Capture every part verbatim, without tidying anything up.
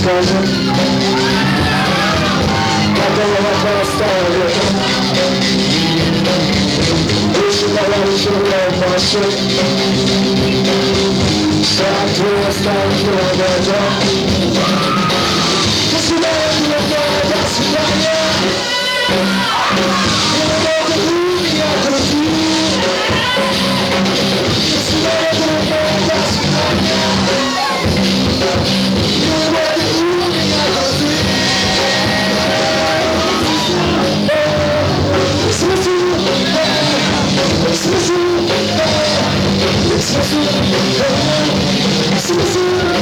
скажет, которого поставили. Лучше давай черная машина, сам твой останки обойдем. До свидания, до свидания. Немного ты меня грузи. До свидания, до свидания. Немного ты меня грузи. Смысл, смысл, смысл, смысл,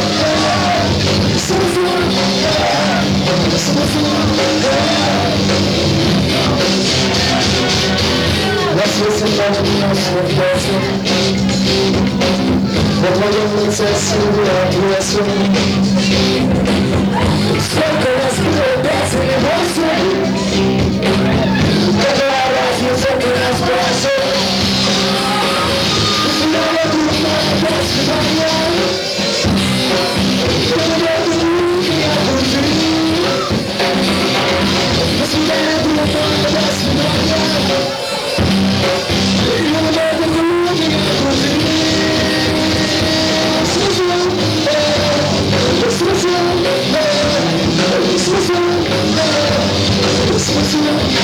на свете нас вопросы, во твоем лице силы ответы. Сколько раз было пять или восемь, какая разница, ты нас бросил. Снова трудно, до свидания. Я не буду меня грузить. До свидания, трудно, до свидания. Я не буду меня грузить. Смысл, смысл, смысл, смысл,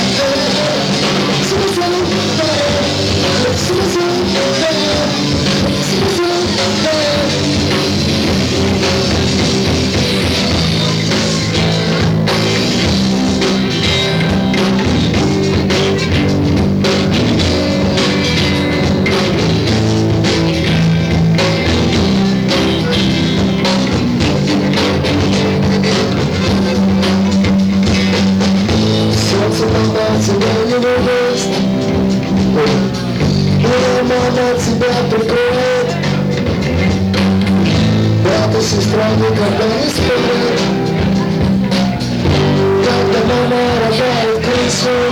тебя не выдаст, и мама тебя прикроет. Брат и сестра никогда не спорят, когда мама рожает крысу.